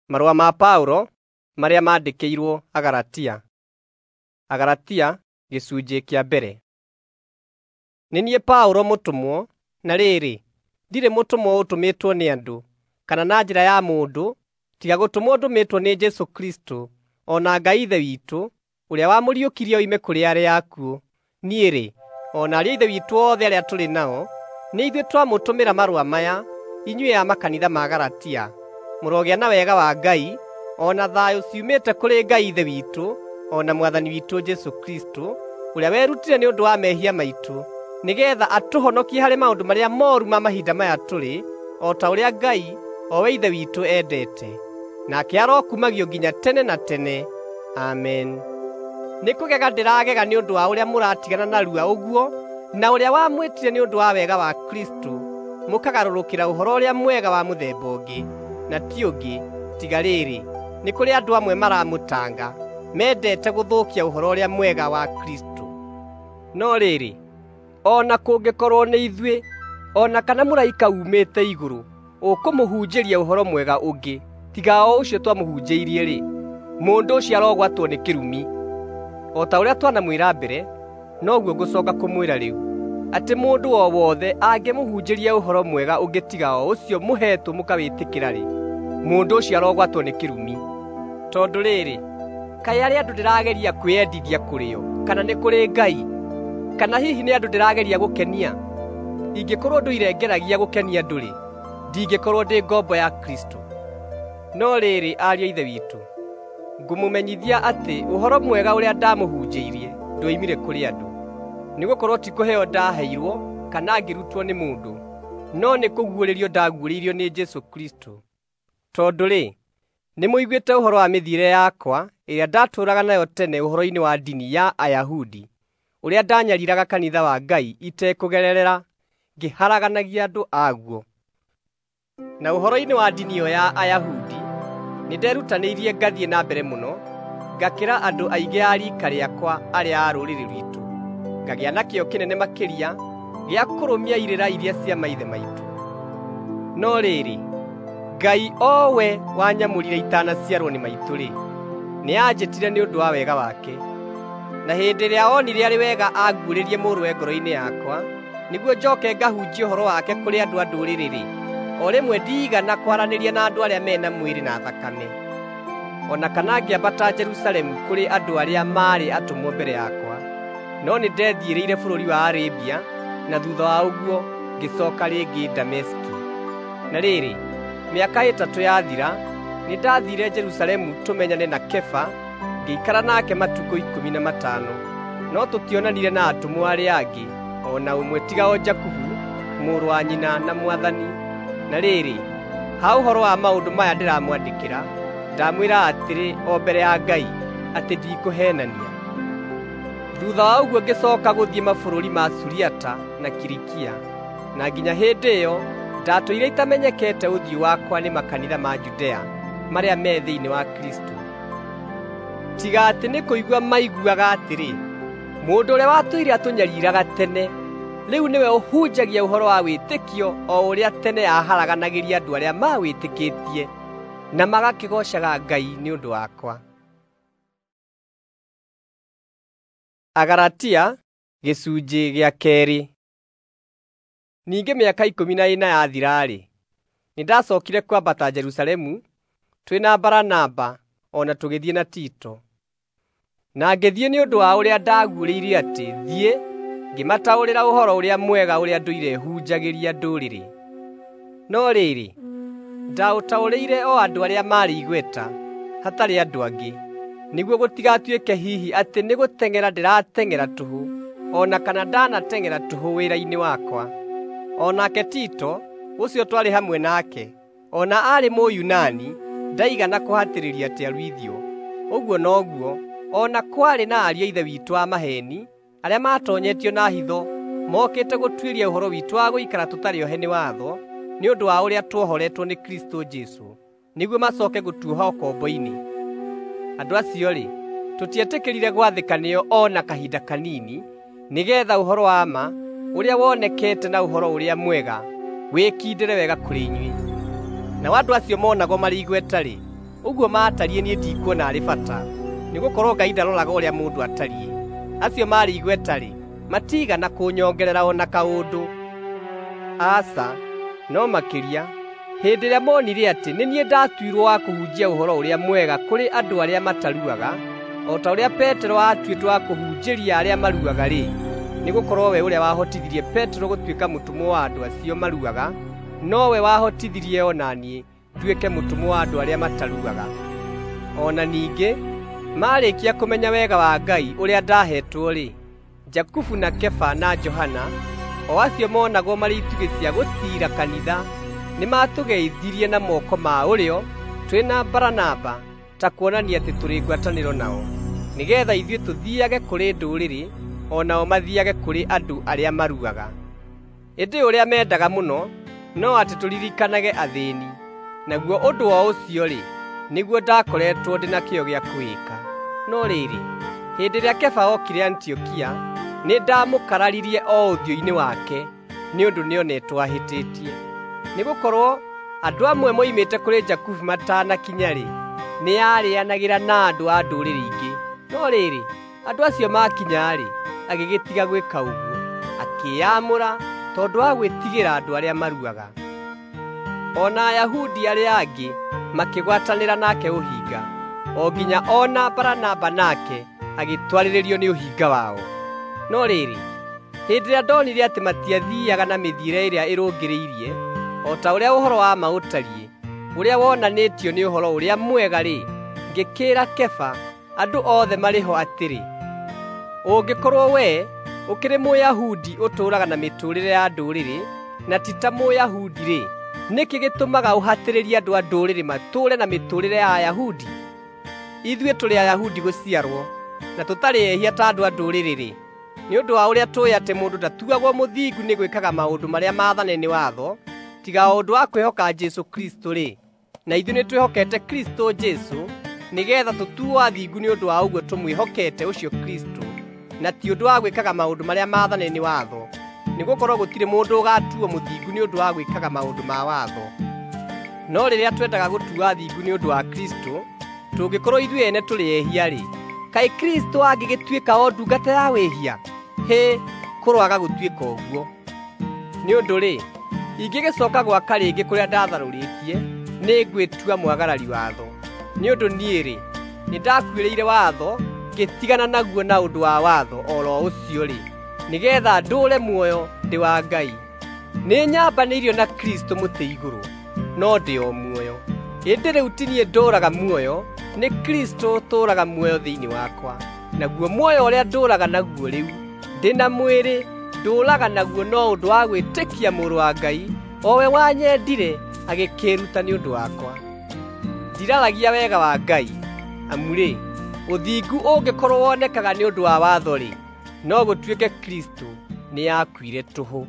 Marũa ma Paulo marĩa mandĩkĩirwo Agalatia. Agalatia gĩcunjĩ kĩa mbere. Nĩ niĩ Paulo mũtũmwo, na rĩrĩ, ndirĩ mũtũmwo ũtũmĩtwo nĩ andũ, kana na njĩra ya mũndũ, tiga gũtũmwo ndũmĩtwo nĩ Jesũ Kristo, o na Ngai Ithe witũ, ũrĩa wamũriũkirie oime kũrĩ arĩa akuũ. Niĩ-rĩ, o na ariũ a Ithe witũ othe arĩa tũrĩ nao, nĩ ithuĩ twamũtũmĩra marũa maya, inyuĩ a makanitha ma Galatia. Mũrogĩa na wega wa Ngai, o na thayũ ciumĩte kũrĩ Ngai Ithe witũ, o na Mwathani witũ Jesũ Kristo, ũrĩa werutire nĩ ũndũ wa mehia maitũ, nĩgeetha atũhonokie harĩ maũndũ marĩa mooru ma mahinda maya tũrĩ, o ta ũrĩa Ngai, o we Ithe witũ endete. Nake arokumagio nginya tene na tene. Amen. Nĩ kũgega ndĩragega nĩ ũndũ wa ũrĩa mũratigana narua ũguo, na ũrĩa wamwĩtire nĩ ũndũ wa wega wa Kristo, mũkagarũrũkĩra ũhoro ũrĩa mwega wa mũthemba ũngĩ, na ti ũngĩ, tiga rĩrĩ, nĩ kũrĩ andũ amwe maramũtanga, mendete gũthũkia ũhoro ũrĩa mwega wa Kristo. No rĩrĩ, o na kũngĩkorwo nĩ ithuĩ, o na kana mũraika uumĩte igũrũ, ũkũmũhunjĩria ũhoro mwega ũngĩ, tiga o ũcio twamũhunjĩirie-rĩ, mũndũ ũcio arogwatwo nĩ kĩrumi. O ta ũrĩa twanamwĩra mbere, noguo ngũcooka kũmwĩra rĩu, atĩ mũndũ o wothe angĩmũhunjĩria ũhoro mwega ũngĩ tiga o ũcio mũheetwo mũkawĩtĩkĩra-rĩ, mũndũ ũcio arogwatwo nĩ kĩrumi. Tondũ rĩrĩ, kaĩ arĩ andũ ndĩrageria kwĩyendithia kũrĩ o, kana nĩ kũrĩ Ngai? Kana hihi nĩ andũ ndĩrageria gũkenia? Ingĩkorwo ndũirengeragia gũkenia andũ-rĩ, ndingĩkorwo ndĩ ngombo ya Kristo. No rĩrĩ, ariũ a Ithe witũ, ngũmũmenyithia atĩ ũhoro mwega ũrĩa ndamũhunjĩirie ndwoimire kũrĩ andũ, nĩgũkorwo ti kũheo ndaheirwo kana ngĩrutwo nĩ mũndũ, no nĩ kũguũrĩrio ndaguũrĩirio nĩ Jesũ Kristo. Tondũ-rĩ, nĩmũiguĩte ũhoro wa mĩthiĩre yakwa ĩrĩa ndatũũraga nayo tene ũhoro-inĩ wa ndini ya Ayahudi, ũrĩa ndanyariiraga kanitha wa Ngai itekũgerera ngĩharaganagia andũ aguo. Na ũhoro-inĩ wa ndini ĩyo ya Ayahudi, nĩnderutanĩirie ngathiĩ na mbere mũno, ngakĩra andũ aingĩ a riika rĩakwa arĩa a rũrĩrĩ rwitũ, ngagĩa na kĩyo kĩnene makĩria gĩa kũrũmia irĩra iria cia maithe maitũ. No rĩrĩ, Ngai o we wanyamũrire itanaciarwo nĩ maitũ-rĩ, nĩanjĩtire nĩ ũndũ wa wega wake, na hĩndĩ ĩrĩa onire arĩ wega anguũrĩrie mũrũwe ngoro-inĩ yakwa, nĩguo njooke ngahunjia ũhoro wake kũrĩ andũ a ndũrĩrĩ-rĩ, o rĩmwe ndiigana kwaranĩria na andũ arĩa mena mwĩrĩ na thakame, o na kana ngĩambata Jerusalemu kũrĩ andũ arĩa maarĩ atũmwo mbere yakwa, no nĩndethiĩrĩire bũrũri wa Arabia, na thuutha wa ũguo ngĩcooka rĩngĩ Dameski. Na rĩrĩ, mĩaka 3 yathira, nĩndathiire Jerusalemu tũmenyane na Kefa, ngĩikara nake matukũ 15, no tũtionanire na atũmwo arĩa angĩ, o na ũmwe tiga o Jakubu, mũrũ wa nyina na Mwathani. Na rĩrĩ, ha ũhoro wa maũndũ maya ndĩramwandĩkĩra, ndamwĩra atĩrĩ o mbere ya Ngai, atĩ ndikũheenania. Thuutha wa ũguo ngĩcooka gũthiĩ mabũrũri ma Suriata na Kilikia, na nginya hĩndĩ ĩyo ndatũire itamenyekete ũthiũ wakwa nĩ makanitha ma Judea marĩa me thĩinĩ wa Kristo. Tiga atĩ nĩ kũigua maiguaga atĩrĩ, mũndũ ũrĩa watũire atũnyariiraga tene, rĩu nĩwe ũhunjagia ũhoro wa wĩtĩkio o ũrĩa tene aharaganagĩria andũ arĩa mawĩtĩkĩtie, na magakĩgoocaga Ngai nĩ ũndũ wakwa. Agalatia gĩcunjĩ gĩa kerĩ. Ningĩ mĩaka 14 yathira-rĩ, nĩndacookire kwambata Jerusalemu twĩ na Baranaba, o na tũgĩthiĩ na Tito. Na ngĩthiĩ nĩ ũndũ wa ũrĩa ndaguũrĩirie atĩ thiĩ ngĩmataũrĩra ũhoro ũrĩa mwega ũrĩa ndũire hunjagĩria ndũrĩrĩ. No rĩrĩ, ndaũtaũrĩire o andũ arĩa maarĩ igweta, hatarĩ andũ angĩ, nĩguo gũtigatuĩke hihi atĩ nĩ gũteng'era ndĩrateng'era tũhũ, o na kana ndanateng'era tũhũ wĩra-inĩ wakwa. O nake Tito, ũcio twarĩ hamwe nake, o na aarĩ Mũyunani, ndaigana kũhatĩrĩria atĩ aruithio. Ũguo noguo, o na kwarĩ na ariũ a Ithe witũ a maheeni, arĩa matonyetio na hitho, mokĩte gũtuĩria ũhoro witũ wa gũikara tũtarĩ ohe nĩ watho, nĩ ũndũ wa ũrĩa tuohoretwo nĩ Kristo Jesũ, nĩguo macooke gũtuoha ũkombo-inĩ. Andũ acio-rĩ, tũtietĩkĩrire gwathĩkanĩo o na kahinda kanini, nĩgeetha ũhoro wa ma, ũrĩa wonekete na ũhoro ũrĩa mwega, wĩkindĩre wega kũrĩ inyuĩ. Nao andũ acio monagwo marĩ igweta-rĩ, Uguo maatarie niĩ ndikuona arĩ bata, nĩgũkorwo Ngai ndaroraga ũrĩa mũndũ atariĩ. Acio marĩ igweta-rĩ, matigana kũnyongerera ona kaũndũ. Aca, no makĩria, hĩndĩ ĩrĩa monire atĩ nĩ niĩ ndatuirwo wa kũhunjia ũhoro ũrĩa mwega kũrĩ andũ arĩa mataruaga, o ta ũrĩa Petero aatuĩtwo wa kũhunjĩria arĩa maruaga-rĩ, nĩgũkorwo we ũrĩa wahotithirie Petero gũtuĩka mũtumwo wa andũ acio maruaga, nowe wahotithirie ona niĩ nduĩke mũtumwo wa andũ arĩa mataruaga. Ona ningĩ, marĩkia kũmenya wega wa Ngai ũrĩa ndahetwo-rĩ, Jakubu na Kefa na Johana, o acio monagwo marĩ itugĩ cia gũtiira kanitha, nĩmatũgeithirie na moko ma ũrĩo twĩ na Baranaba, ta kuonania atĩ tũrĩ ngwatanĩro nao, nĩgeetha ithuĩ tũthiage kũrĩ ndũrĩrĩ, o nao mathiage kũrĩ andũ arĩa maruaga. Ĩndĩ ũrĩa mendaga mũno, no atĩ tũririkanage athĩni, naguo ũndũ wa ũcio-rĩ, nĩguo ndakoretwo ndĩ na kĩyo gĩa kwĩka. No rĩrĩ, hĩndĩ ĩrĩa Kefa okire Antiokia, nĩ ndamũkararirie o ũthiũ-inĩ wake, nĩ ũndũ nĩonetwo ahĩtĩtie. Nĩgũkorwo andũ amwe moimĩte kũrĩ Jakubu matanakinya-rĩ, nĩarĩanagĩra na andũ a ndũrĩrĩ ingĩ. No rĩrĩ, andũ acio makinya-rĩ, agĩgĩtiga gwĩka ũguo, akĩĩamũra tondũ wa gwĩtigĩra andũ arĩa maruaga. Ona Ayahudi arĩa angĩ makĩgwatanĩra nake ũhinga, o nginya ona Baranaba nake agĩtwarĩrĩrio nĩ ũhinga wao. No rĩrĩ, hĩndĩ ĩrĩa ndonire atĩ matiathiiaga na mĩthiĩre ĩrĩa ĩrũngĩrĩirie, o ta ũrĩa ũhoro wa ma ũtariĩ, ũrĩa wonanĩtio nĩ ũhoro ũrĩa mwega-rĩ, ngĩkĩĩra Kefa, andũ othe marĩ ho atĩrĩ, ũngĩkorwo wee ũkĩrĩ Mũyahudi ũtũũraga na mĩtũũrĩre ya ndũrĩrĩ, na ti ta Mũyahudi-rĩ, nĩkĩ gĩtũmaga ũhatĩrĩrie andũ a ndũrĩrĩ matũũre na mĩtũũrĩre ya Ayahudi? Ithuĩ tũrĩ Ayahudi gũciarwo, na tũtarĩ ehia ta andũ a ndũrĩrĩ-rĩ, nĩ ũndũ wa ũrĩa tũĩ atĩ mũndũ ndatuagwo mũthingu nĩ gwĩkaga maũndũ marĩa maathane nĩ watho, tiga o ũndũ wa kwĩhoka Jesũ Kristo-rĩ. Na ithuĩ nĩtwĩhokete Kristo Jesũ, nĩgeetha tũtuo athingu nĩ ũndũ wa ũguo tũmwĩhokete ũcio Kristo, na ti ũndũ wa gwĩkaga maũndũ marĩa maathane nĩ watho, nĩgũkorwo gũtirĩ mũndũ ũgatuo mũthingu nĩ ũndũ wa gwĩkaga maũndũ ma watho. No rĩrĩa twendaga gũtuo athingu nĩ ũndũ wa Kristo, tũngĩkorwo ithuĩ ene tũrĩ ehia-rĩ, kaĩ Kristo angĩgĩtuĩka o ndungata ya wĩhia? Hĩ, kũroaga gũtuĩka ũguo. Nĩ ũndũ-rĩ, ingĩgĩcoka gwaka rĩngĩ kũrĩa ndatharũrĩtie, nĩ ngwĩtua mwagarari watho. Nĩ ũndũ niĩ-rĩ, nĩndakuĩrĩire watho, ngĩtigana naguo na ũndũ wa watho o ro ũcio-rĩ, nĩgeetha ndũũre muoyo ndĩ wa Ngai. Nĩnyambanĩirio na Kristo mũtĩ igũrũ, no ndĩ o muoyo. Ĩndĩ rĩu ti niĩ ndũũraga muoyo, nĩ Kristo ũtũũraga muoyo thĩinĩ wakwa. Naguo muoyo ũrĩa ndũũraga naguo rĩu, ndĩ na mwĩrĩ, ndũũraga naguo no ũndũ wa gwĩtĩkia Mũrũ wa Ngai, o we wanyendire agĩkĩĩruta nĩ ũndũ wakwa. Ndiraragia wega wa Ngai, amu-rĩ, ũthingu ũngĩkorwo wonekaga nĩ ũndũ wa watho-rĩ, no gũtuĩke Kristo nĩakuire tũhũ.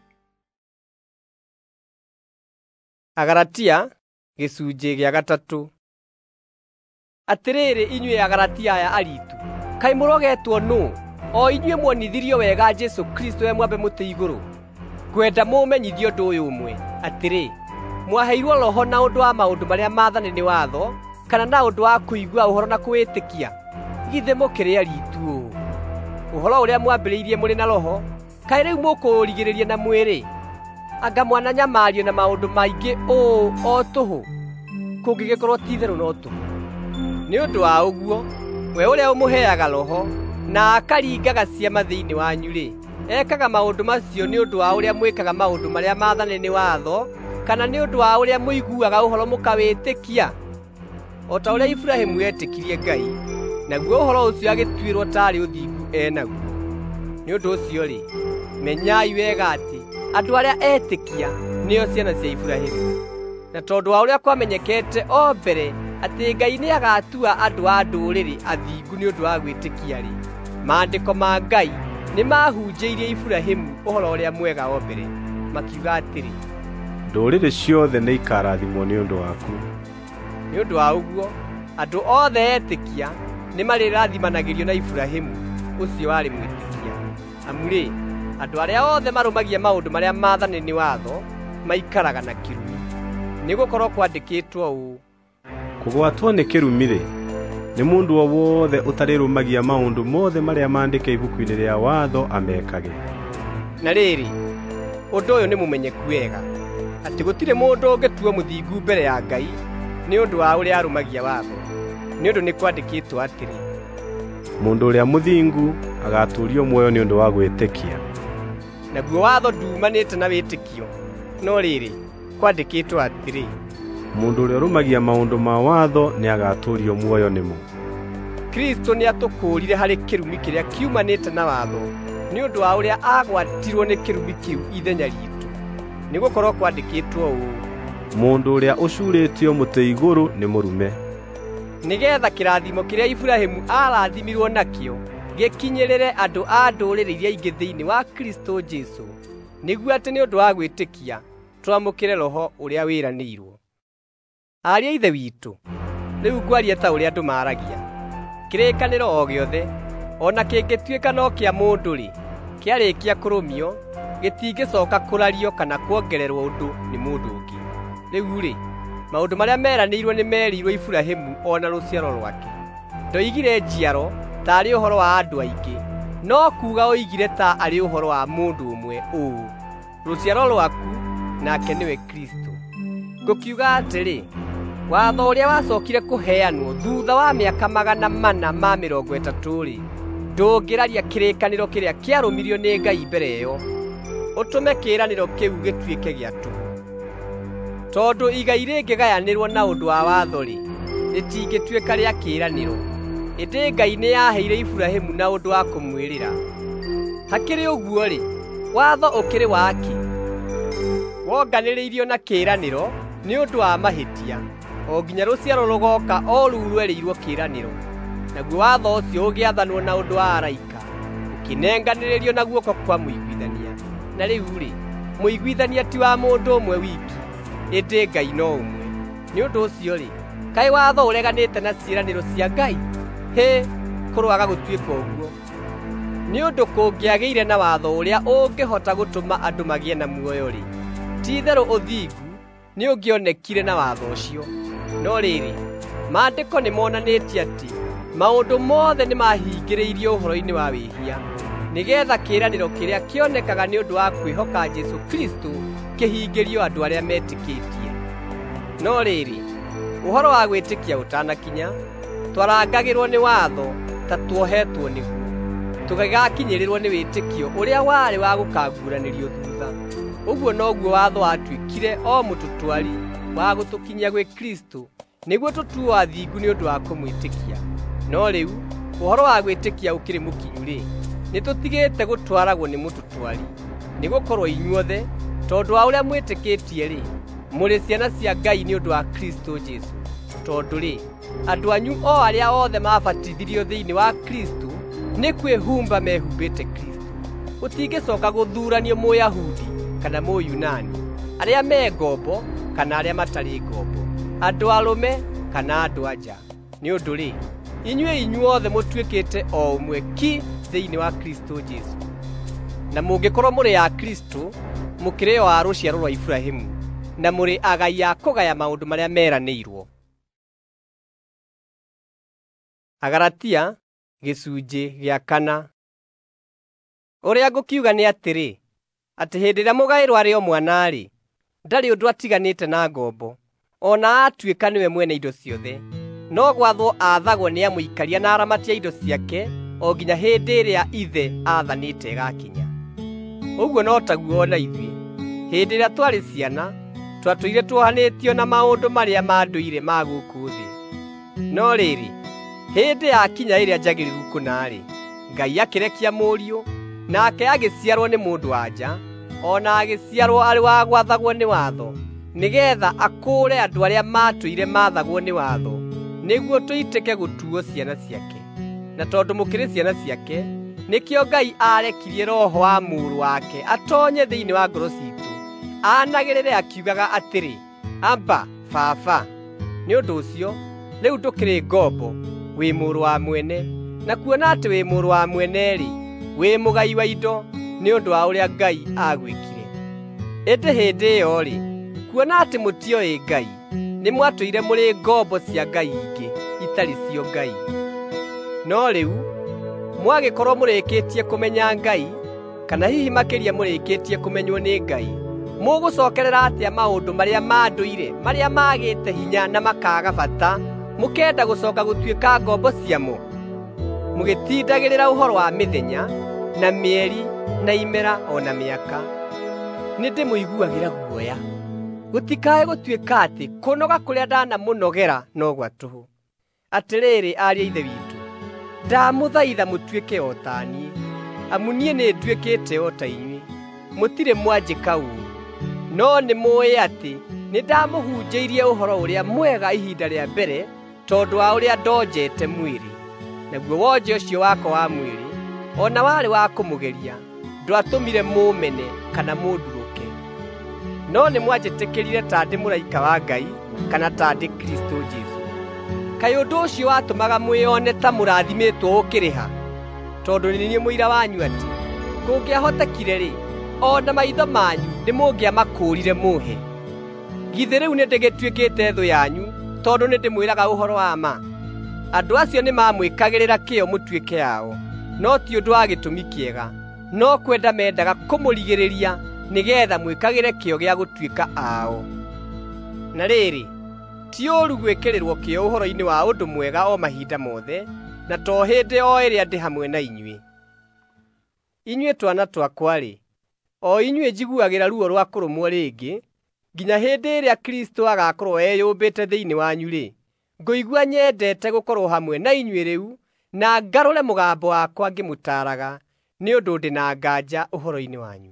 Agalatia gĩcunjĩ gĩa 3. Atĩrĩrĩ inyuĩ Agalatia aya aritũ, kaĩ mũrogetwo nũ? O inyuĩ muonithirio wega Jesũ Kristo we mwambe mũtĩ igũrũ. Ngwenda mũmenyithio ũndũ ũyũ ũmwe, atĩrĩ, mwaheirwo roho na ũndũ wa maũndũ marĩa maathane nĩ watho, kana na ũndũ wa kũigua ũhoro na kũwĩtĩkia? Githĩ mũkĩrĩ aritũ ũũ? Ũhoro ũrĩa mwambĩrĩirie mũrĩ na roho, kaĩ rĩu mũkũũrigĩrĩria na mwĩrĩ? Anga mwananyamario na maũndũ maingĩ ũũ o tũhũ? Kũngĩgĩkorwo ti-itherũ no tũhũ. Nĩ ũndũ wa ũguo, we ũrĩa ũmũheaga roho, na akaringaga ciama thĩinĩ wanyu-rĩ, ekaga maũndũ macio nĩ ũndũ wa ũrĩa mwĩkaga maũndũ marĩa maathane nĩ watho, kana nĩ ũndũ wa ũrĩa mũiguaga ũhoro mũkawĩtĩkia? O ta ũrĩa Iburahĩmu etĩkirie Ngai, naguo ũhoro ũcio agĩtuĩrwo tarĩ ũthingu enaguo. Nĩ ũndũ ũcio-rĩ, menyai wega atĩ andũ arĩa etĩkia nĩo ciana cia Iburahĩmu. Na tondũ wa ũrĩa kwamenyekete o mbere atĩ Ngai nĩagatua andũ a ndũrĩrĩ athingu nĩ ũndũ wa gwĩtĩkia-rĩ, maandĩko ma Ngai nĩmahunjĩirie Iburahĩmu ũhoro ũrĩa mwega o mbere, makiuga atĩrĩ, ndũrĩrĩ ciothe nĩikarathimwo nĩ ũndũ waku. Nĩ ũndũ wa ũguo, andũ othe etĩkia nĩmarĩrathimanagĩrio na Iburahĩmu ũcio warĩ mwĩtĩkia. Amu-rĩ, andũ arĩa othe marũmagia maũndũ marĩa maathane nĩ watho maikaraga na kĩrumi. Nĩgũkorwo kwandĩkĩtwo ũũ: Kũgwatwo nĩ kĩrumi-rĩ, nĩ mũndũ o wothe ũtarĩrũmagia maũndũ mothe marĩa maandĩke ibuku-inĩ rĩa watho amekage. Na rĩrĩ, ũndũ ũyũ nĩ mũmenyeku wega, atĩ gũtirĩ mũndũ ũngĩtuo mũthingu mbere ya Ngai nĩ ũndũ wa ũrĩa arũmagia watho, nĩ ũndũ nĩ kwandĩkĩtwo atĩrĩ, mũndũ ũrĩa mũthingu agatũũrio muoyo nĩ ũndũ wa gwĩtĩkia. Naguo watho nduumanĩte na wĩtĩkio, no rĩrĩ, kwandĩkĩtwo atĩrĩ, mũndũ ũrĩa ũrũmagia maũndũ ma watho nĩ agatũũrio muoyo nĩmo. Kristo nĩ atũkũũrire harĩ kĩrumi kĩrĩa kiumanĩte na watho, nĩ ũndũ wa ũrĩa agwatirwo nĩ kĩrumi kĩu ithenya riitũ. Nĩ gũkorwo kwandĩkĩtwo ũũ, mũndũ ũrĩa ũcurĩtio mũtĩ igũrũ nĩ mũrume. Nĩgetha kĩrathimo kĩrĩa Iburahĩmu arathimirwo nakĩo gĩkinyĩrĩre andũ a ndũrĩrĩ iria ingĩ thĩinĩ wa Kristo Jesũ, nĩguo atĩ nĩ ũndũ wa gwĩtĩkia twamũkĩre Roho ũrĩa wĩranĩirwo. Ariũ a Ithe witũ, rĩu ngwaria ta ũrĩa andũ maaragia. Kĩrĩkanĩro o gĩothe, ona kĩngĩtuĩka no kĩa mũndũ-rĩ, kĩarĩkia kũrũmio, gĩtingĩcoka kũrario kana kuongererwo ũndũ nĩ mũndũ ũngĩ. Rĩu-rĩ, maũndũ marĩa meranĩirwo nĩ merirwo Iburahĩmu ona rũciaro rwake. Ndoigire njiaro ta arĩ ũhoro wa andũ aingĩ, no kuuga oigire ta arĩ ũhoro wa mũndũ ũmwe ũũ, rũciaro rwaku, nake nĩwe Kristo. Ngũkiuga atĩrĩ, watho ũrĩa wacokire kũheanwo thutha wa mĩaka 430-rĩ, ndũngĩraria kĩrĩkanĩro kĩrĩa kĩarũmirio nĩ Ngai mbere ĩyo, ũtũme kĩĩranĩro kĩu gĩtuĩke gĩa tũhũ. Tondũ igai rĩngĩgayanĩrwo na ũndũ wa watho-rĩ, rĩtingĩtuĩka rĩa kĩĩranĩro, ĩndĩ Ngai nĩ yaheire Iburahĩmu na ũndũ wa kũmwĩrĩra. Hakĩrĩ ũguo-rĩ, watho ũkĩrĩ waki, wonganĩrĩirio na kĩĩranĩro nĩ ũndũ wa mahĩtia, o nginya rũciaro rũgoka o rũu rwerĩirwo kĩĩranĩro. Naguo watho ũcio ũgĩathanwo na ũndũ wa araika, ũkĩnenganĩrĩrio na guoko kwa mũiguithania. Na rĩu-rĩ, mũiguithania ti wa mũndũ ũmwe wiki, ĩndĩ Ngai no ũmwe. Nĩ ũndũ ũcio-rĩ, kaĩ watho ũreganĩte na ciĩranĩro cia Ngai? Hĩ, kũroaga gũtuĩka ũguo! Nĩ ũndũ kũngĩagĩire na watho ũrĩa ũngĩhota gũtũma andũ magĩe na muoyo-rĩ, ti-itherũ ũthingu nĩ ũngĩonekire na watho ũcio. No rĩrĩ, maandĩko nĩ monanĩtie atĩ maũndũ mothe nĩ mahingĩrĩirio ũhoro-inĩ wa wĩhia, nĩgetha kĩĩranĩro kĩrĩa kĩonekaga nĩ ũndũ wa kwĩhoka Jesũ Kristo kĩhingĩrio andũ arĩa metĩkĩtie. No rĩrĩ, ũhoro wa gwĩtĩkia ũtanakinya, twarangagĩrwo nĩ watho ta tuohetwo nĩguo, tũgĩgakinyĩrĩrwo nĩ wĩtĩkio ũrĩa warĩ wa gũkaguũranĩrio thutha. Ũguo noguo watho watuĩkire o mũtũtwari wa gũtũkinyia gwĩ Kristo, nĩguo tũtuo athingu nĩ ũndũ wa kũmwĩtĩkia. No rĩu, ũhoro wa gwĩtĩkia ũkĩrĩ mũkinyu-rĩ, nĩtũtigĩte gũtwaragwo nĩ mũtũtwari, nĩgũkorwo inyuothe, tondũ wa ũrĩa mwĩtĩkĩtie-rĩ, mũrĩ ciana cia Ngai nĩ ũndũ wa Kristo Jesũ. Tondũ-rĩ, andũ anyu o arĩa othe mabatithirio thĩinĩ wa Kristo nĩ kwĩhumba mehumbĩte Kristo. Gũtingĩcoka gũthuuranio Mũyahudi kana Mũyunani, arĩa me ngombo kana arĩa matarĩ ngombo, andũ arũme kana andũ-a-nja. Nĩ ũndũ-rĩ, inyuĩ inyuothe mũtuĩkĩte o ũmwe ki thĩinĩ wa Kristo Jesũ. Na mũngĩkorwo mũrĩ a Kristo, mũkĩrĩ o a rũciaro rwa Iburahĩmu, na mũrĩ agai a kũgaya maũndũ marĩa meranĩirwo. Agalatia gĩcunjĩ gĩa 4. Ũrĩa ngũkiuga nĩ atĩrĩ, atĩ hĩndĩ ĩrĩa mũgaĩrwo arĩ o mwana-rĩ, ndarĩ ũndũ atiganĩte na ngombo, ona atuĩka nĩwe mwene indo ciothe, no gwathwo athagwo nĩ amũikaria na aramatia indo ciake o nginya hĩndĩ ĩrĩa ithe athanĩte ĩgakinya. Ũguo no taguo ona ithuĩ, hĩndĩ ĩrĩa twarĩ ciana, twatũire tuohanĩtio na maũndũ marĩa ma ndũire ma gũkũ thĩ. No rĩrĩ, hĩndĩ yakinya ĩrĩa njagĩrĩru kũna-rĩ, Ngai akĩrekia Mũriũ, nake agĩciarwo nĩ mũndũ-wa-nja, ona agĩciarwo arĩ wa gwathagwo nĩ watho, nĩgetha akũũre andũ arĩa matũire mathagwo nĩ watho, nĩguo tũitĩke gũtuo ciana ciake. Na tondũ mũkĩrĩ ciana ciake, nĩkĩo Ngai arekirie Roho wa Mũrũ wake atonye thĩinĩ wa ngoro ciitũ, aanagĩrĩre akiugaga atĩrĩ, Amba, Baba. Nĩ ũndũ ũcio, rĩu ndũkĩrĩ ngombo, wĩ mũrũ wa mwene, na kuona atĩ wĩ mũrũ wa mwene-rĩ, wĩ mũgai wa indo nĩ ũndũ wa ũrĩa Ngai agwĩkire. Ĩndĩ hĩndĩ ĩyo-rĩ, kuona atĩ mũtioĩ Ngai, nĩ mwatũire mũrĩ ngombo cia ngai ingĩ itarĩ cio Ngai. No rĩu mwagĩkorwo mũrĩkĩtie kũmenya Ngai, kana hihi makĩria mũrĩkĩtie kũmenywo nĩ Ngai, mũgũcokerera atĩa maũndũ marĩa ma ndũire marĩa magĩte hinya na makaga bata, mũkenda gũcoka gũtuĩka ngombo ciamo, mũgĩtindagĩrĩra ũhoro wa mĩthenya na mĩeri na imera ona mĩaka? Nĩndĩmũiguagĩra guoya gũtikae gũtuĩka atĩ kũnoga kũrĩa ndanamũnogera no gwa tũhũ. Atĩrĩrĩ ariũ a Ithe witũ, ndamũthaitha mũtuĩke o ta niĩ, amu niĩ nĩnduĩkĩte o ta inyuĩ. Mũtirĩ mwanjĩka ũũru, no nĩmũĩ atĩ nĩndamũhunjĩirie ũhoro ũrĩa mwega ihinda rĩa mbere tondũ wa ũrĩa ndonjete mwĩrĩ. Naguo wonje ũcio wakwa wa mwĩrĩ, ona warĩ wa kũmũgeria, ndwatũmire mũmene kana mũndurũke. No nĩmwanjĩtĩkĩrire ta ndĩ mũraika wa Ngai kana ta ndĩ Kristo Jesũ. Kaĩ ũndũ ũcio watũmaga mwĩone ta mũrathimĩtwo ũkĩrĩha? Tondũ nĩ niĩ mũira wanyu atĩ kũngĩahotekire-rĩ, ona maitho manyu nĩmũngĩamakũũrire mũhe. Githĩ rĩu nĩndĩgĩtuĩkĩte thũ yanyu tondũ nĩndĩmwĩraga ũhoro wa ma? Andũ acio nĩmamwĩkagĩrĩra kĩyo mũtuĩke yao, no ti ũndũ wa gĩtũmi kĩega, no kwenda mendaga kũmũrigĩrĩria nĩgetha mwĩkagĩre kĩyo gĩa gũtuĩka ao. Na rĩrĩ, ti ũũru gwĩkĩrĩrwo kĩyo ũhoro-inĩ wa ũndũ mwega o mahinda mothe, na to hĩndĩ o ĩrĩa ndĩ hamwe na inyuĩ. Inyuĩ twana twakwa-rĩ, o inyuĩ njiguagĩra ruo rwa kũrũmwo rĩngĩ, nginya hĩndĩ ĩrĩa Kristo agakorwo eyũmbĩte thĩinĩ wanyu-rĩ, ngũigua nyendete gũkorwo hamwe na inyuĩ rĩu, na ngarũre mũgambo wakwa ngĩmũtaaraga, nĩ ũndũ ndĩ na nganja ũhoro-inĩ wanyu.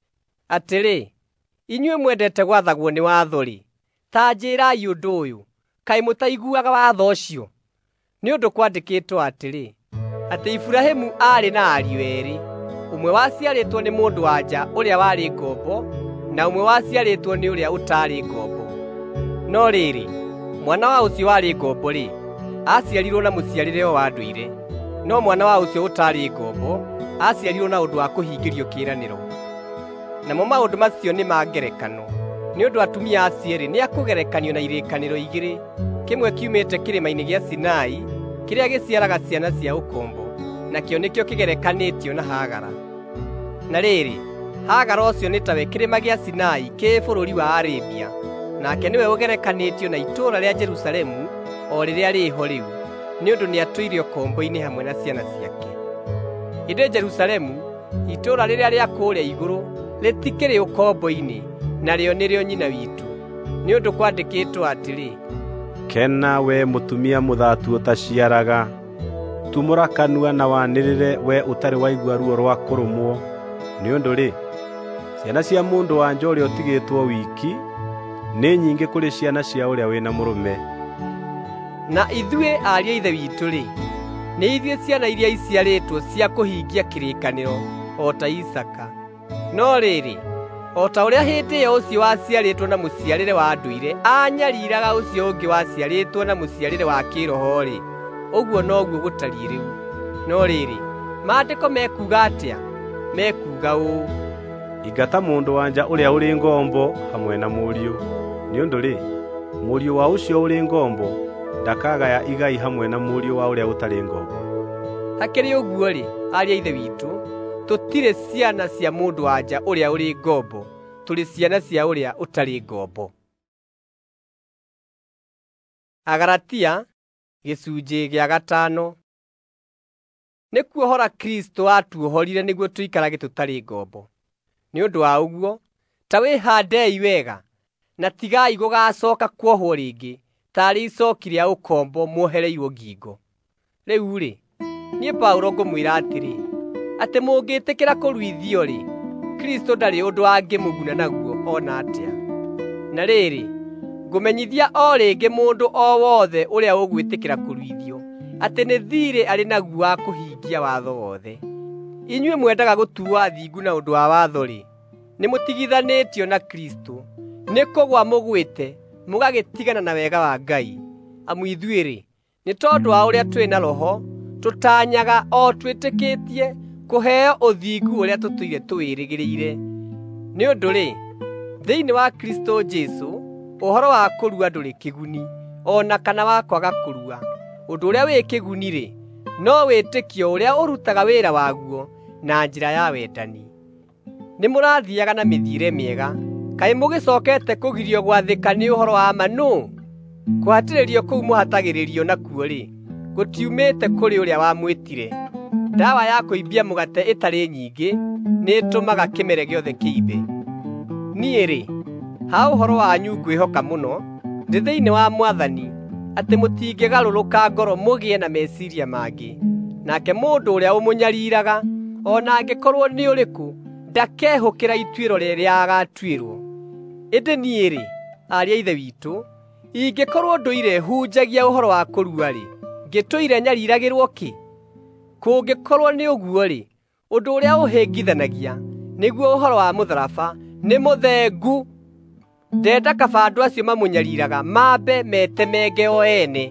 Atĩrĩ, inyuĩ mwendete gwathagwo nĩ watho-rĩ, ta njĩrai ũndũ ũyũ, kaĩ mũtaiguaga watho ũcio? Nĩ ũndũ kwandĩkĩtwo atĩrĩ, atĩ Iburahĩmu aarĩ na ariũ eerĩ, ũmwe waciarĩtwo nĩ mũndũ-wa-nja ũrĩa warĩ ngombo, na ũmwe waciarĩtwo nĩ ũrĩa ũtaarĩ ngombo. No rĩrĩ, mwana wa ũcio warĩ ngombo-rĩ, aciarirwo na mũciarĩre o wa ndũire, no mwana wa ũcio ũtaarĩ ngombo aciarirwo na ũndũ wa kũhingĩrio kĩĩranĩro. Namo maũndũ macio nĩ ma ngerekano, nĩ ũndũ atumia acio-erĩ nĩ akũgerekanio na irĩkanĩro igĩrĩ, kĩmwe kiumĩte kĩrĩma-inĩ gĩa Sinai, kĩrĩa gĩciaraga ciana cia ũkombo, nakĩo nĩkĩo kĩgerekanĩtio na Hagara. Na rĩrĩ, Hagara ũcio nĩ tawe kĩrĩma gĩa Sinai kĩ bũrũri wa Arabia, nake nĩwe ũgerekanĩtio na itũũra rĩa Jerusalemu o rĩrĩa rĩho rĩu, nĩ ũndũ nĩatũire ũkombo-inĩ hamwe na ciana ciake. Ĩndĩ Jerusalemu, itũũra rĩrĩa rĩa kũũrĩa igũrũ, rĩtikĩrĩ ũkombo-inĩ, narĩo nĩrĩo nyina witũ, nĩ ũndũ kwandĩkĩtwo atĩrĩ, kena we mũtumia mũthatu ũtaciaraga, tumũra kanua na wanĩrĩre we ũtarĩ waigua ruo rwa kũrũmwo, nĩ ũndũ-rĩ, ciana cia mũndũ-wa-nja ũrĩa ũtigĩtwo wiki nĩ nyingĩ kũrĩ ciana cia ũrĩa wĩna mũrũme. Na ithuĩ ariũ a Ithe witũ-rĩ, nĩ ithuĩ ciana iria iciarĩtwo cia kũhingia kĩrĩkanĩro o ta Isaka. No rĩrĩ, o ta ũrĩa hĩndĩ ĩyo ũcio waciarĩtwo na mũciarĩre wa ndũire anyariiraga ũcio ũngĩ waciarĩtwo na mũciarĩre wa kĩĩroho-rĩ, ũguo noguo gũtariĩ rĩu. No rĩrĩ, maandĩko mekuuga atĩa? Mekuuga ũũ: ingata mũndũ-wa-nja ũrĩa ũrĩ ngombo hamwe na mũriũ, nĩ ũndũ-rĩ, mũriũ wa ũcio ũrĩ ngombo ndakagaya igai hamwe na mũriũ wa ũrĩa ũtarĩ ngombo. Hakĩrĩ ũguo-rĩ, ariũ a Ithe witũ, tũtirĩ ciana cia mũndũ-wa-nja ũrĩa ũrĩ ngombo, tũrĩ ciana cia ũrĩa ũtarĩ ngombo. Agalatia gĩcunjĩ gĩa 5. Nĩ kuohora Kristo atuohorire nĩguo tũikarage tũtarĩ ngombo. Nĩ ũndũ wa ũguo, ta wĩhandei wega, na tigai gũgacooka kuohwo rĩngĩ, tarĩ icoki rĩa ũkombo muohereirwo ngingo. Rĩu-rĩ, niĩ Paũlo ngũmwĩra atĩrĩ, atĩ mũngĩtĩkĩra kũruithio-rĩ, Kristo ndarĩ ũndũ angĩmũguna naguo ona atĩa. Na rĩrĩ, ngũmenyithia o rĩngĩ mũndũ o wothe ũrĩa ũgwĩtĩkĩra kũruithio, atĩ nĩ thiirĩ arĩ naguo wa kũhingia watho wothe. Inyuĩ mwendaga gũtuo athingu na ũndũ wa watho-rĩ, nĩmũtigithanĩtio na Kristo, nĩ kũgwa mũgwĩte mũgagĩtigana na wega wa Ngai. Amu ithuĩ-rĩ, nĩ tondũ wa ũrĩa twĩ na Roho, tũtanyaga o twĩtĩkĩtie kũheo ũthingu ũrĩa tũtũire tũwĩrĩgĩrĩire. Nĩ ũndũ-rĩ, thĩinĩ wa Kristo Jesũ, Ũhoro wa kũrua ndũrĩ kĩguni, ona kana wa kwaga kũrua. Ũndũ ũrĩa wĩ kĩguni-rĩ, no wĩtĩkio ũrĩa ũrutaga wĩra waguo na njĩra ya wendani. Nĩmũrathiaga na mĩthiĩre mĩega, kaĩ mũgĩcokete kũgirio gwathĩka nĩ ũhoro wa ma nũ? Kũhatĩrĩrio kũu mũhatagĩrĩrio nakuo-rĩ, gũtiumĩte kũrĩ ũrĩa wamwĩtire. Ndawa ya kũimbia mũgate ĩtarĩ nyingĩ nĩ ĩtũmaga kĩmere gĩothe kĩimbe. Niĩ-rĩ, ha ũhoro wanyu ngwĩhoka mũno, ndĩ thĩinĩ wa Mwathani, atĩ mũtingĩgarũrũka ngoro mũgĩe na meciria mangĩ. Nake mũndũ ũrĩa ũmũnyariiraga, ona angĩkorwo nĩ ũrĩkũ, ndakehũkĩra ituĩro rĩrĩa agatuĩrwo. Ĩndĩ niĩ-rĩ, ariũ a Ithe witũ, ingĩkorwo ndũire hunjagia ũhoro wa kũrua-rĩ, ngĩtũire nyariiragĩrwo kĩ? Kũngĩkorwo nĩ ũguo-rĩ, ũndũ ũrĩa ũhĩngithanagia nĩguo ũhoro wa mũtharaba nĩ mũthengu. Ndenda kaba andũ acio mamũnyariiraga mambe metemenge o ene.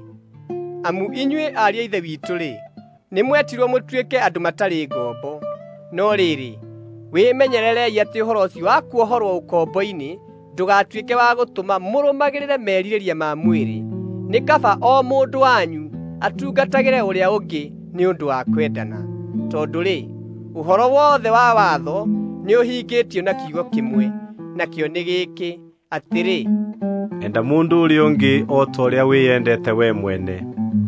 Amu inyuĩ ariũ a Ithe witũ-rĩ, nĩmwetirwo mũtuĩke andũ matarĩ ngombo. No rĩrĩ, wĩmenyererei atĩ ũhoro ũcio wa kuohorwo ũkombo-inĩ ndũgatuĩke wa gũtũma mũrũmagĩrĩre merirĩria ma mwĩrĩ. Nĩ kaba o mũndũ wanyu atungatagĩre ũrĩa ũngĩ nĩ ũndũ wa kwendana. Tondũ-rĩ, ũhoro wothe wa watho nĩ ũhingĩtio na kiugo kĩmwe, nakĩo nĩ gĩkĩ atĩrĩ: enda mũndũ ũrĩa ũngĩ o ta ũrĩa wĩyendete we mwene.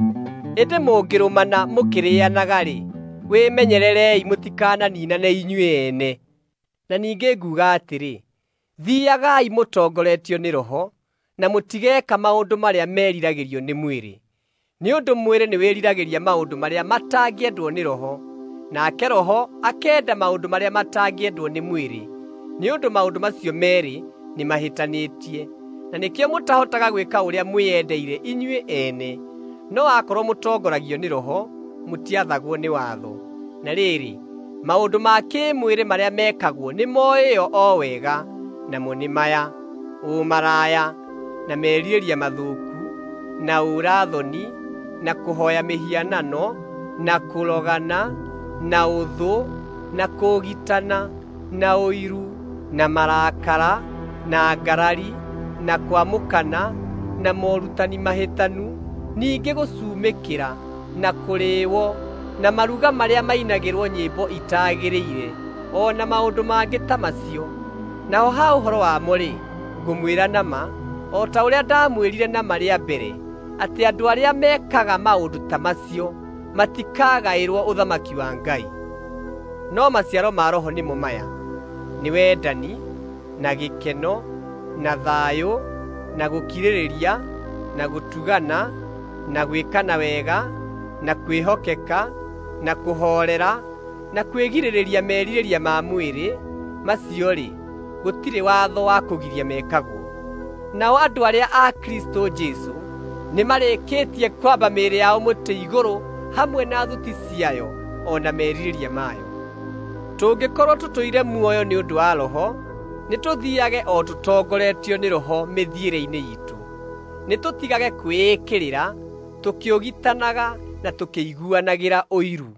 Ĩndĩ mũngĩrũmana mũkĩrĩanaga-rĩ, wĩmenyererei mũtikananiinane inyuĩ ene. Na ningĩ nguga atĩrĩ, thiagai mũtongoretio nĩ Roho, na mũtigeka maũndũ marĩa meriragĩrio nĩ mwĩrĩ. Nĩ ũndũ mwĩrĩ nĩ wĩriragĩria maũndũ marĩa matangĩendwo nĩ Roho, nake Roho akenda maũndũ marĩa matangĩendwo nĩ mwĩrĩ. Nĩ ũndũ maũndũ macio merĩ nĩ mahĩtanĩtie, na nĩkĩo mũtahotaga gwĩka ũrĩa mwĩyendeire inyuĩ ene. No akorwo mũtongoragio nĩ Roho, mũtiathagwo nĩ watho. Na rĩrĩ, maũndũ ma kĩmwĩrĩ marĩa mekagwo nĩ moĩo o wega, namo nĩ maya: ũmaraya, na merirĩria mathũku, na ũũra-thoni, na kũhoya mĩhianano, na kũrogana, na ũthũ, na kũũgitana, na ũiru, na marakara, na ngarari, na kwamũkana, na morutani mahĩtanu, ningĩ gũcumĩkĩra, na kũrĩĩwo, na maruga marĩa mainagĩrwo nyĩmbo itagĩrĩire, o na maũndũ mangĩ ta macio. Naho ha ũhoro wamo-rĩ, ngũmwĩra na ma, o ta ũrĩa ndamwĩrire na marĩa mbere, atĩ andũ arĩa mekaga maũndũ ta macio matikagaĩrwo ũthamaki wa Ngai. No maciaro ma Roho nĩmo maya: nĩ wendani, na gĩkeno, na thayũ, na gũkirĩrĩria, na gũtugana, na gwĩkana wega, na kwĩhokeka, na kũhoorera, na kwĩgirĩrĩria merirĩria ma mwĩrĩ. Macio-rĩ, gũtirĩ watho wa kũgiria mekagwo. Nao andũ arĩa a Kristo Jesũ nĩmarĩkĩtie kwamba mĩĩrĩ yao mũtĩ igũrũ hamwe na thuti ciayo o na merirĩria mayo. Tũngĩkorwo tũtũire muoyo nĩ ũndũ wa Roho, nĩtũthiage o tũtongoretio nĩ Roho mĩthiĩre-inĩ itũ. Nĩtũtigage kwĩĩkĩrĩra, tũkĩũgitanaga na tũkĩiguanagĩra ũiru.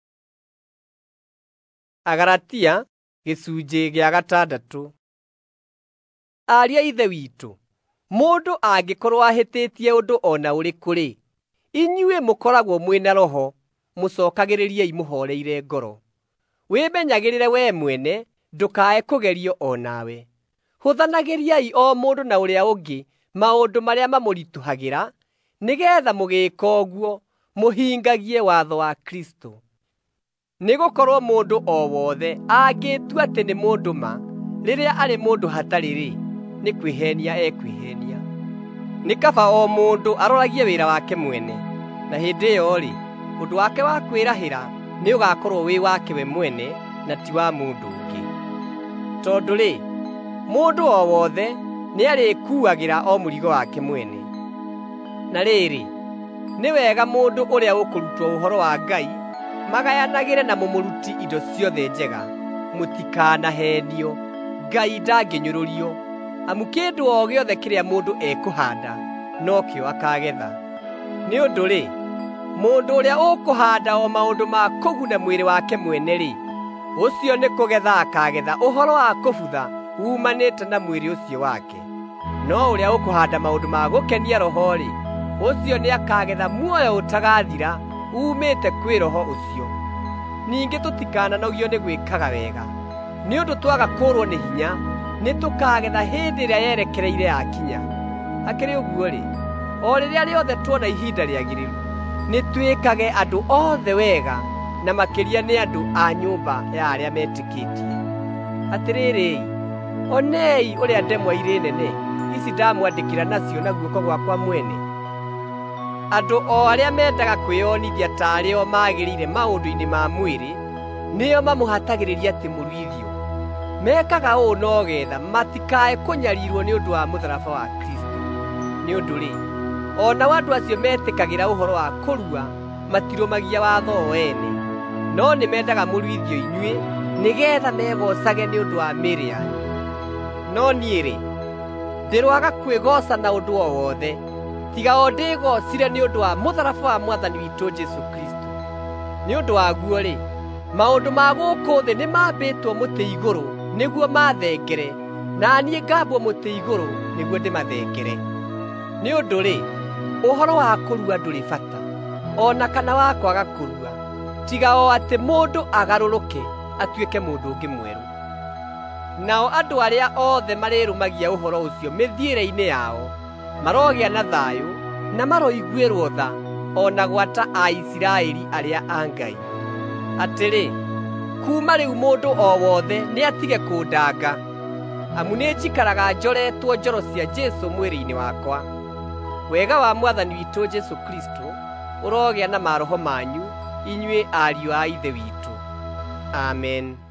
Agalatia gĩcunjĩ gĩa 6. Ariũ a Ithe witũ, mũndũ angĩkorwo ahĩtĩtie ũndũ o na ũrĩkũ-rĩ, inyuĩ mũkoragwo mwĩna Roho, mũcokagĩrĩriei mũhooreire ngoro. Wĩmenyagĩrĩre we mwene, ndũkae kũgerio o nawe. Hũthanagĩriai o mũndũ na ũrĩa ũngĩ maũndũ marĩa mamũritũhagĩra, nĩgeetha mũgĩĩka ũguo mũhingagie watho wa Kristo. Nĩgũkorwo mũndũ o wothe angĩtua atĩ nĩ mũndũ ma, rĩrĩa arĩ mũndũ hatarĩ-rĩ, nĩ kwĩheenia ekwĩheenia. Nĩ kaba o mũndũ aroragie wĩra wake mwene, na hĩndĩ ĩyo-rĩ, ũndũ wake wa kwĩrahĩra nĩ ũgaakorwo wĩ wake we mwene na ti wa mũndũ ũngĩ. Tondũ-rĩ, mũndũ o wothe nĩ arĩkuagĩra o mũrigo wake mwene. Na rĩrĩ, nĩ wega mũndũ ũrĩa ũkũrutwo ũhoro wa Ngai magayanagĩre na mũmũruti indo ciothe njega. Mũtikanaheenio, Ngai ndangĩnyũrũrio, amu kĩndũ o gĩothe kĩrĩa mũndũ ekũhanda no kĩo akagetha. Nĩ ũndũ-rĩ, mũndũ ũrĩa ũkũhanda o maũndũ ma kũguna mwĩrĩ wake mwene-rĩ, ũcio nĩ kũgetha akagetha ũhoro wa kũbutha umanĩte na mwĩrĩ ũcio wake. no ũrĩa ũkũhanda maũndũ ma gũkenia roho-rĩ, ũcio nĩakagetha muoyo ũtagathira umĩte kwĩ roho ũcio. Ningĩ tũtikananogio nĩ gwĩkaga wega, nĩ ũndũ twaga kũũrwo nĩ hinya nĩtũkagetha hĩndĩ ĩrĩa yerekereire yakinya. Hakĩrĩ ũguo-rĩ, o rĩrĩa rĩothe tuona ihinda rĩagĩrĩru, nĩtwĩkage andũ othe wega, na makĩria nĩ andũ a nyũmba ya arĩa metĩkĩtie. Atĩrĩrĩ, onei ũrĩa ndemwa irĩ nene ici ndamwandĩkĩra nacio na guoko gwakwa mwene. Andũ o arĩa mendaga kwĩonithia tarĩ o magĩrĩire maũndũ-inĩ ma mwĩrĩ, nĩo mamũhatagĩrĩria atĩ mũruithio. Mekaga ũũ no getha matikae kũnyariirwo nĩ ũndũ wa mũtharaba wa Kristo. Nĩ ũndũ-rĩ, o nao andũ acio metĩkagĩra ũhoro wa kũrua matirũmagia watho o ene, no nĩmendaga mũruithio inyuĩ nĩgetha megocage nĩ ũndũ wa mĩĩrĩ yanyu. No niĩ-rĩ, ndĩroaga kwĩgoca na ũndũ o wothe, tiga o ndĩgocire nĩ ũndũ wa mũtharaba wa Mwathani witũ Jesũ Kristo. Nĩ ũndũ waguo-rĩ, maũndũ ma gũkũ thĩ nĩmambĩtwo mũtĩ igũrũ nĩguo mathengere, na niĩ ngambwo mũtĩ igũrũ nĩguo ndĩmathengere. Nĩ ũndũ-rĩ, ũhoro wa kũrua ndũrĩ bata, ona kana wa kwaga kũrua, tiga o atĩ mũndũ agarũrũke atuĩke mũndũ ũngĩ mwerũ. Nao andũ arĩa othe marĩrũmagia ũhoro ũcio mĩthiĩre-inĩ yao marogĩa na thayũ na maroiguĩrwo tha, ona gwata Aisiraeli arĩa a Ngai. Atĩrĩ, kuuma rĩu mũndũ o wothe nĩ atige kũndanga, amu nĩnjikaraga njoretwo njoro cia Jesũ mwĩrĩ-inĩ wakwa. Wega wa Mwathani witũ Jesũ Kristo ũrogĩa na maroho manyu, inyuĩ ariũ a Ithe witũ. Amen.